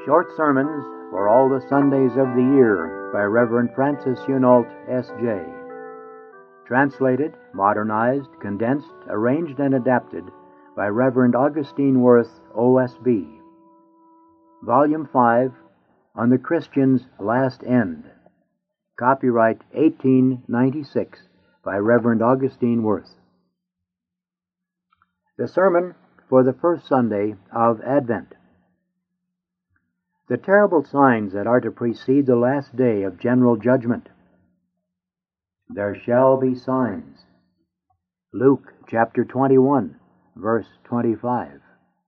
Short Sermons for All the Sundays of the Year by Reverend Francis Hunault, S.J. Translated, modernized, condensed, arranged, and adapted by Reverend Augustine Worth, O.S.B. Volume 5, On the Christian's Last End. Copyright 1896 by Reverend Augustine Worth. The Sermon for the First Sunday of Advent. The terrible signs that are to precede the last day of general judgment. There shall be signs. Luke chapter 21, verse 25.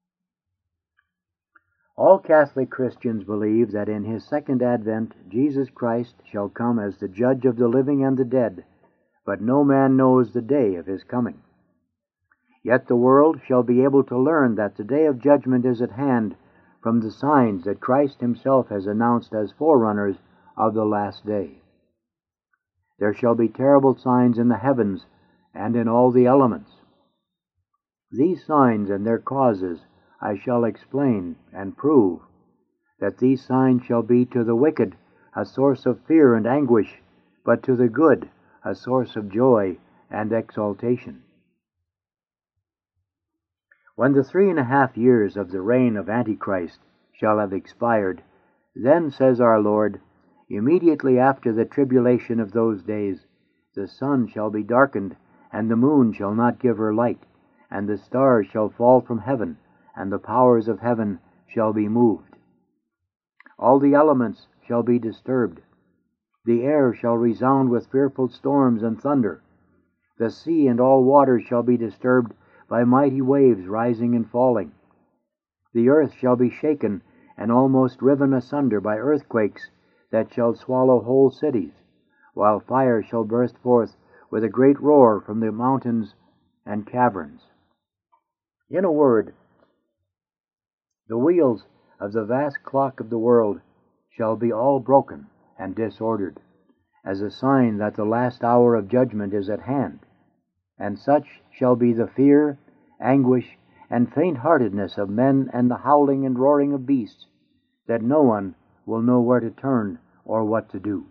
All Catholic Christians believe that in his second advent Jesus Christ shall come as the judge of the living and the dead, but no man knows the day of his coming. Yet the world shall be able to learn that the day of judgment is at hand from the signs that Christ himself has announced as forerunners of the last day. There shall be terrible signs in the heavens and in all the elements. These signs and their causes I shall explain and prove, that these signs shall be to the wicked a source of fear and anguish, but to the good a source of joy and exaltation. When the 3.5 years of the reign of Antichrist shall have expired, then, says our Lord, immediately after the tribulation of those days, the sun shall be darkened, and the moon shall not give her light, and the stars shall fall from heaven, and the powers of heaven shall be moved. All the elements shall be disturbed. The air shall resound with fearful storms and thunder. The sea and all waters shall be disturbed by mighty waves rising and falling. The earth shall be shaken and almost riven asunder by earthquakes that shall swallow whole cities, while fire shall burst forth with a great roar from the mountains and caverns. In a word, the wheels of the vast clock of the world shall be all broken and disordered, as a sign that the last hour of judgment is at hand, and such shall be the fear, anguish, and faint-heartedness of men and the howling and roaring of beasts, that no one will know where to turn or what to do.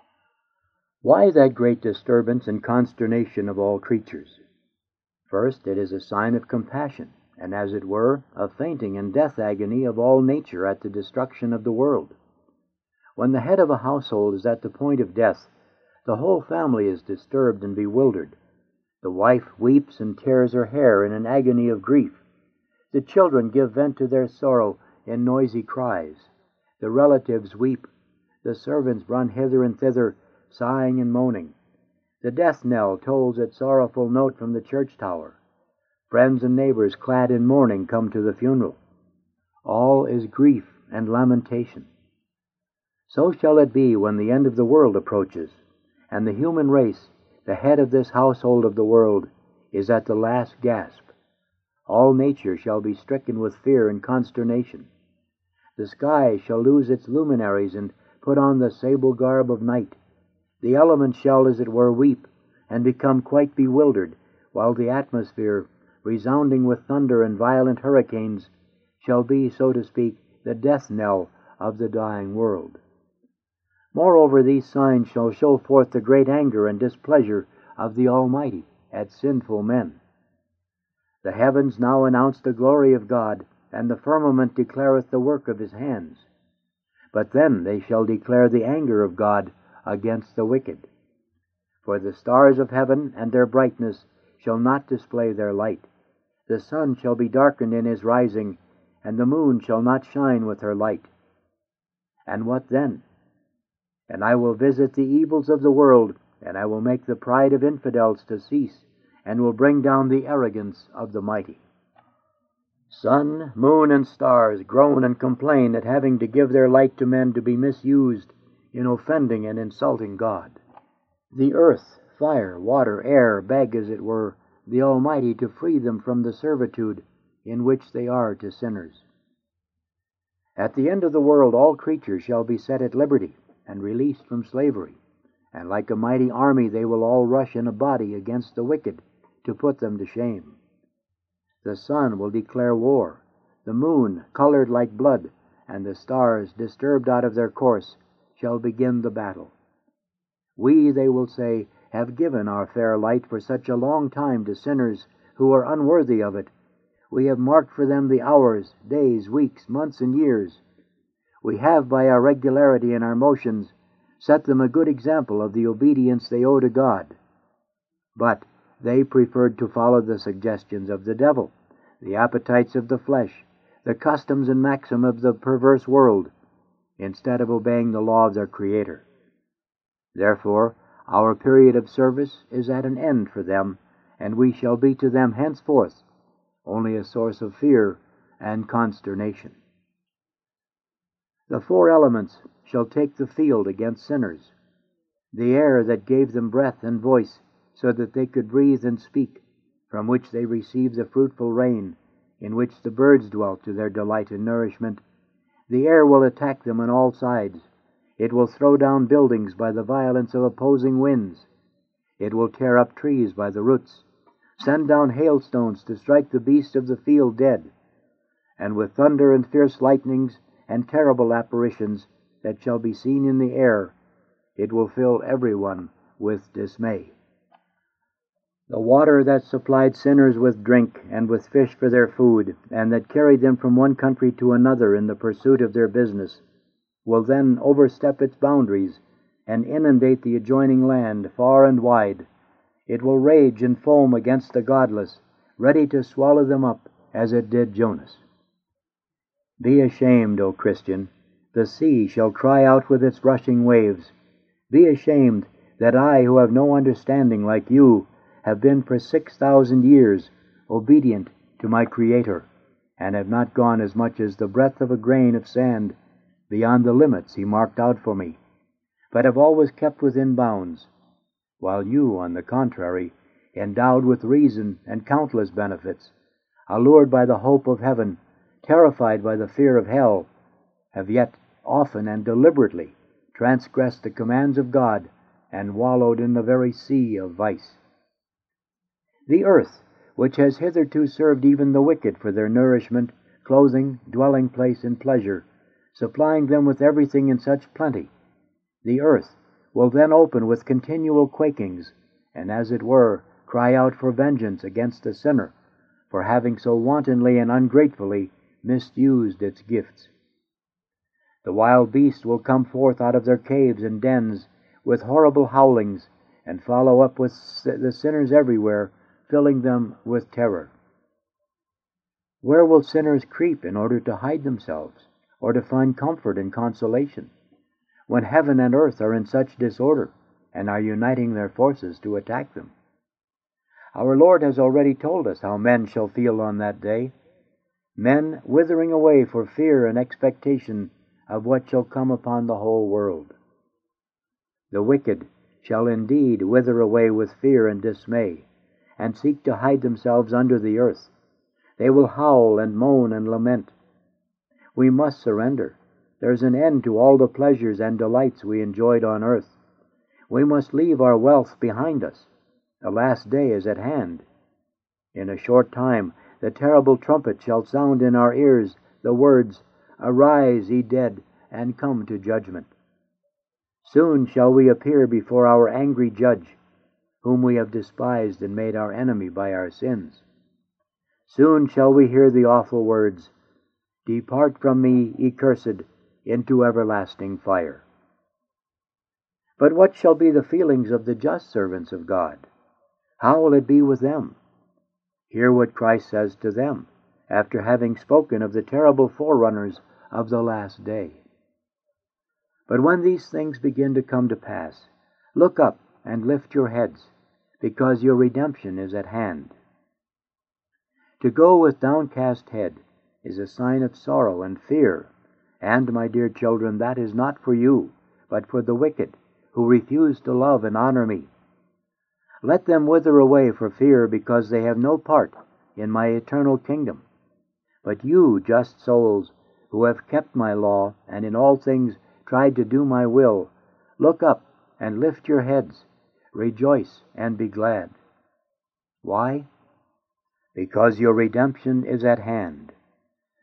Why that great disturbance and consternation of all creatures? First, it is a sign of compassion, and as it were, a fainting and death agony of all nature at the destruction of the world. When the head of a household is at the point of death, the whole family is disturbed and bewildered. The wife weeps and tears her hair in an agony of grief. The children give vent to their sorrow in noisy cries. The relatives weep. The servants run hither and thither, sighing and moaning. The death knell tolls its sorrowful note from the church tower. Friends and neighbors clad in mourning come to the funeral. All is grief and lamentation. So shall it be when the end of the world approaches, and the human race, the head of this household of the world, is at the last gasp. All nature shall be stricken with fear and consternation. The sky shall lose its luminaries and put on the sable garb of night. The elements shall, as it were, weep and become quite bewildered, while the atmosphere, resounding with thunder and violent hurricanes, shall be, so to speak, the death knell of the dying world. Moreover, these signs shall show forth the great anger and displeasure of the Almighty at sinful men. The heavens now announce the glory of God, and the firmament declareth the work of his hands. But then they shall declare the anger of God against the wicked. For the stars of heaven and their brightness shall not display their light. The sun shall be darkened in his rising, and the moon shall not shine with her light. And what then? And I will visit the evils of the world, and I will make the pride of infidels to cease, and will bring down the arrogance of the mighty. Sun, moon, and stars groan and complain at having to give their light to men to be misused in offending and insulting God. The earth, fire, water, air beg, as it were, the Almighty to free them from the servitude in which they are to sinners. At the end of the world all creatures shall be set at liberty and released from slavery, and like a mighty army they will all rush in a body against the wicked to put them to shame. The sun will declare war, the moon colored like blood, and the stars, disturbed out of their course, shall begin the battle. We, they will say, have given our fair light for such a long time to sinners who are unworthy of it. We have marked for them the hours, days, weeks, months, and years. We have, by our regularity and our motions, set them a good example of the obedience they owe to God. But they preferred to follow the suggestions of the devil, the appetites of the flesh, the customs and maxims of the perverse world, instead of obeying the law of their Creator. Therefore, our period of service is at an end for them, and we shall be to them henceforth only a source of fear and consternation. The four elements shall take the field against sinners. The air that gave them breath and voice so that they could breathe and speak, from which they received the fruitful rain, in which the birds dwelt to their delight and nourishment. The air will attack them on all sides. It will throw down buildings by the violence of opposing winds. It will tear up trees by the roots, send down hailstones to strike the beasts of the field dead, and with thunder and fierce lightnings and terrible apparitions that shall be seen in the air, it will fill everyone with dismay. The water that supplied sinners with drink and with fish for their food, and that carried them from one country to another in the pursuit of their business, will then overstep its boundaries and inundate the adjoining land far and wide. It will rage and foam against the godless, ready to swallow them up as it did Jonas. Be ashamed, O Christian. The sea shall cry out with its rushing waves. Be ashamed that I, who have no understanding like you, have been for 6,000 years obedient to my Creator, and have not gone as much as the breadth of a grain of sand beyond the limits He marked out for me, but have always kept within bounds, while you, on the contrary, endowed with reason and countless benefits, allured by the hope of heaven, terrified by the fear of hell, have yet often and deliberately transgressed the commands of God and wallowed in the very sea of vice. The earth, which has hitherto served even the wicked for their nourishment, clothing, dwelling place, and pleasure, supplying them with everything in such plenty, the earth will then open with continual quakings, and as it were cry out for vengeance against the sinner for having so wantonly and ungratefully misused its gifts. The wild beasts will come forth out of their caves and dens with horrible howlings, and follow up with the sinners everywhere, filling them with terror. Where will sinners creep in order to hide themselves, or to find comfort and consolation, when heaven and earth are in such disorder and are uniting their forces to attack them? Our Lord has already told us how men shall feel on that day, men withering away for fear and expectation of what shall come upon the whole world. The wicked shall indeed wither away with fear and dismay, and seek to hide themselves under the earth. They will howl and moan and lament. We must surrender. There's an end to all the pleasures and delights we enjoyed on earth. We must leave our wealth behind us. The last day is at hand. In a short time the terrible trumpet shall sound in our ears the words, "Arise, ye dead, and come to judgment." Soon shall we appear before our angry judge, whom we have despised and made our enemy by our sins. Soon shall we hear the awful words, "Depart from me, ye cursed, into everlasting fire." But what shall be the feelings of the just servants of God? How will it be with them? Hear what Christ says to them, after having spoken of the terrible forerunners of the last day. But when these things begin to come to pass, look up and lift your heads, because your redemption is at hand. To go with downcast head is a sign of sorrow and fear, and, my dear children, that is not for you, but for the wicked, who refuse to love and honor me. Let them wither away for fear, because they have no part in my eternal kingdom. But you, just souls, who have kept my law, and in all things tried to do my will, look up and lift your heads, rejoice and be glad. Why? Because your redemption is at hand.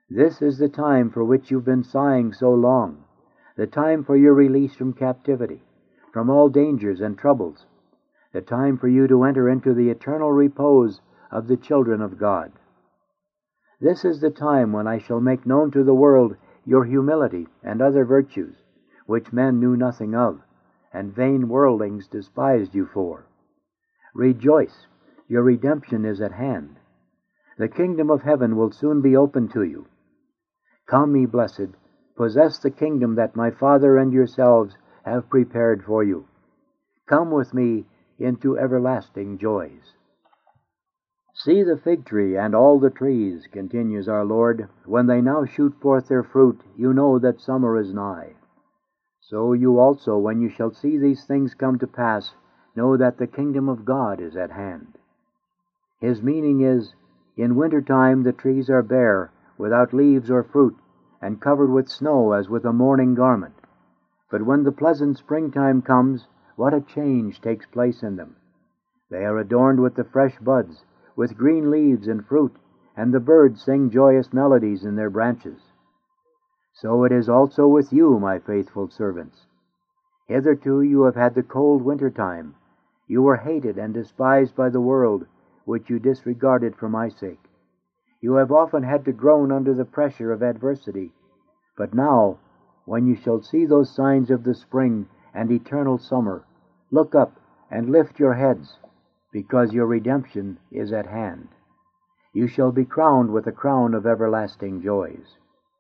This is the time for which you've been sighing so long, the time for your release from captivity, from all dangers and troubles, the time for you to enter into the eternal repose of the children of God. This is the time when I shall make known to the world your humility and other virtues, which men knew nothing of, and vain worldlings despised you for. Rejoice, your redemption is at hand. The kingdom of heaven will soon be opened to you. Come, ye blessed, possess the kingdom that my Father and yourselves have prepared for you. Come with me into everlasting joys. See the fig tree and all the trees, continues our Lord. When they now shoot forth their fruit, you know that summer is nigh. So you also, when you shall see these things come to pass, know that the kingdom of God is at hand. His meaning is, in winter time the trees are bare, without leaves or fruit, and covered with snow as with a mourning garment. But when the pleasant springtime comes, what a change takes place in them! They are adorned with the fresh buds, with green leaves and fruit, and the birds sing joyous melodies in their branches. So it is also with you, my faithful servants. Hitherto you have had the cold winter time. You were hated and despised by the world, which you disregarded for my sake. You have often had to groan under the pressure of adversity. But now, when you shall see those signs of the spring and eternal summer, look up and lift your heads, because your redemption is at hand. You shall be crowned with a crown of everlasting joys.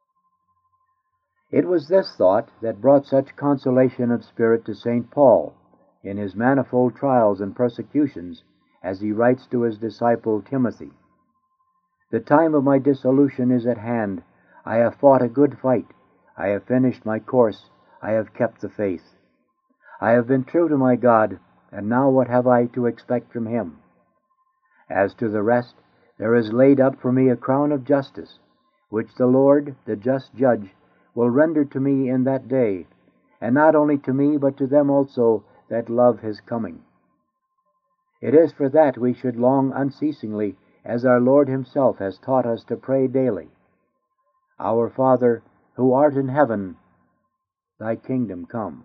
It was this thought that brought such consolation of spirit to St. Paul in his manifold trials and persecutions, as he writes to his disciple Timothy. The time of my dissolution is at hand. I have fought a good fight. I have finished my course. I have kept the faith. I have been true to my God, and now what have I to expect from him? As to the rest, there is laid up for me a crown of justice, which the Lord, the just judge, will render to me in that day, and not only to me, but to them also that love his coming. It is for that we should long unceasingly, as our Lord himself has taught us to pray daily. Our Father, who art in heaven, thy kingdom come.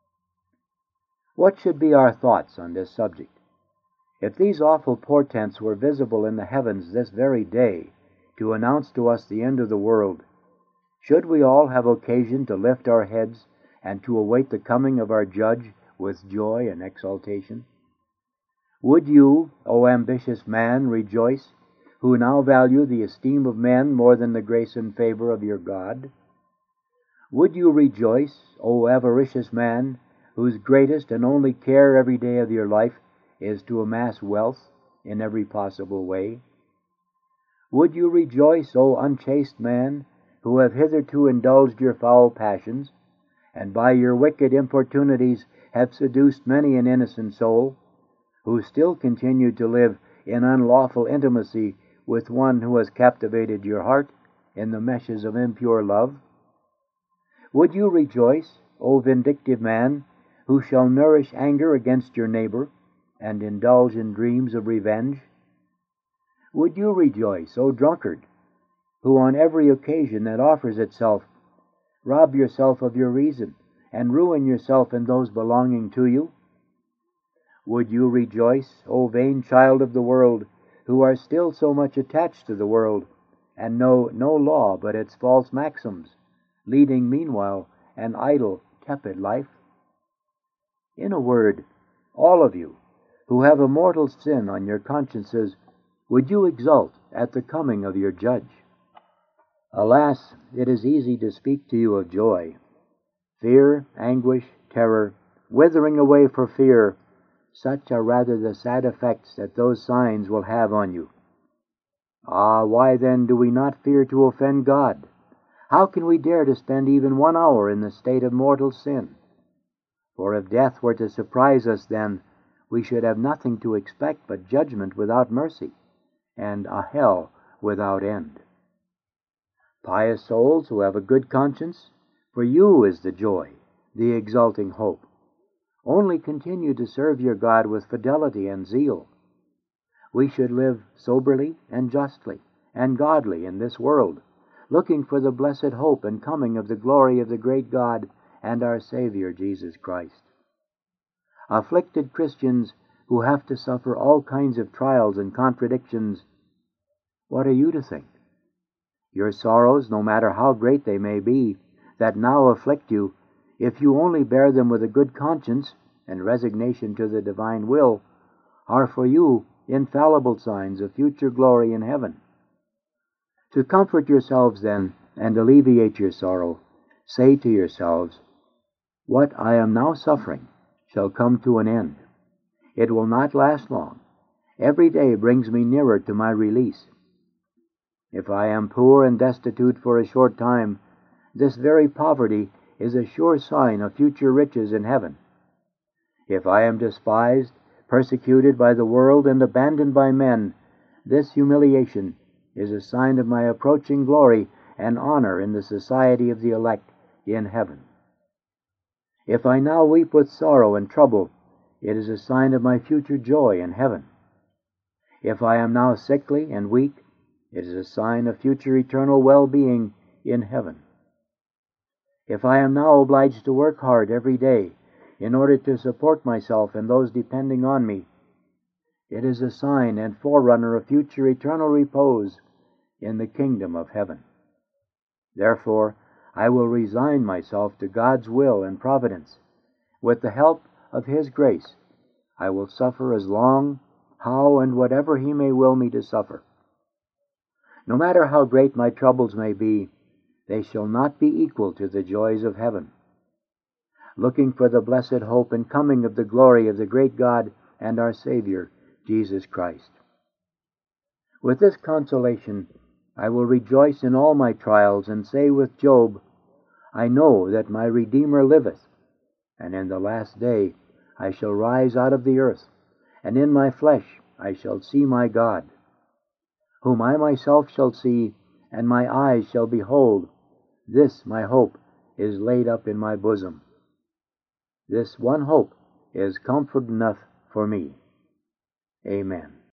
What should be our thoughts on this subject? If these awful portents were visible in the heavens this very day, to announce to us the end of the world, should we all have occasion to lift our heads and to await the coming of our Judge with joy and exultation? Would you, O ambitious man, rejoice, who now value the esteem of men more than the grace and favor of your God? Would you rejoice, O avaricious man, whose greatest and only care every day of your life is to amass wealth in every possible way? Would you rejoice, O unchaste man, who have hitherto indulged your foul passions, and by your wicked importunities have seduced many an innocent soul, who still continue to live in unlawful intimacy with one who has captivated your heart in the meshes of impure love? Would you rejoice, O vindictive man, who shall nourish anger against your neighbor and indulge in dreams of revenge? Would you rejoice, O drunkard, who on every occasion that offers itself rob yourself of your reason and ruin yourself and those belonging to you? Would you rejoice, O vain child of the world, who are still so much attached to the world and know no law but its false maxims, leading meanwhile an idle, tepid life? In a word, all of you who have a mortal sin on your consciences, would you exult at the coming of your Judge? Alas, it is easy to speak to you of joy. Fear, anguish, terror, withering away for fear, such are rather the sad effects that those signs will have on you. Ah, why then do we not fear to offend God? How can we dare to spend even 1 hour in the state of mortal sin? For if death were to surprise us then, we should have nothing to expect but judgment without mercy, and a hell without end. Pious souls who have a good conscience, for you is the joy, the exulting hope. Only continue to serve your God with fidelity and zeal. We should live soberly and justly and godly in this world, looking for the blessed hope and coming of the glory of the great God and our Savior Jesus Christ. Afflicted Christians who have to suffer all kinds of trials and contradictions, what are you to think? Your sorrows, no matter how great they may be, that now afflict you, if you only bear them with a good conscience and resignation to the divine will, are for you infallible signs of future glory in heaven. To comfort yourselves, then, and alleviate your sorrow, say to yourselves, "What I am now suffering shall come to an end. It will not last long. Every day brings me nearer to my release. If I am poor and destitute for a short time, this very poverty is a sure sign of future riches in heaven. If I am despised, persecuted by the world, and abandoned by men, this humiliation is a sign of my approaching glory and honor in the society of the elect in heaven. If I now weep with sorrow and trouble, it is a sign of my future joy in heaven. If I am now sickly and weak, it is a sign of future eternal well-being in heaven. If I am now obliged to work hard every day in order to support myself and those depending on me, it is a sign and forerunner of future eternal repose in the kingdom of heaven. Therefore, I will resign myself to God's will and providence. With the help of His grace, I will suffer as long, how, and whatever He may will me to suffer. No matter how great my troubles may be, they shall not be equal to the joys of heaven. Looking for the blessed hope and coming of the glory of the great God and our Savior, Jesus Christ. With this consolation, I will rejoice in all my trials and say with Job, "I know that my Redeemer liveth, and in the last day I shall rise out of the earth, and in my flesh I shall see my God, whom I myself shall see, and my eyes shall behold. This my hope is laid up in my bosom." This one hope is comfort enough for me. Amen.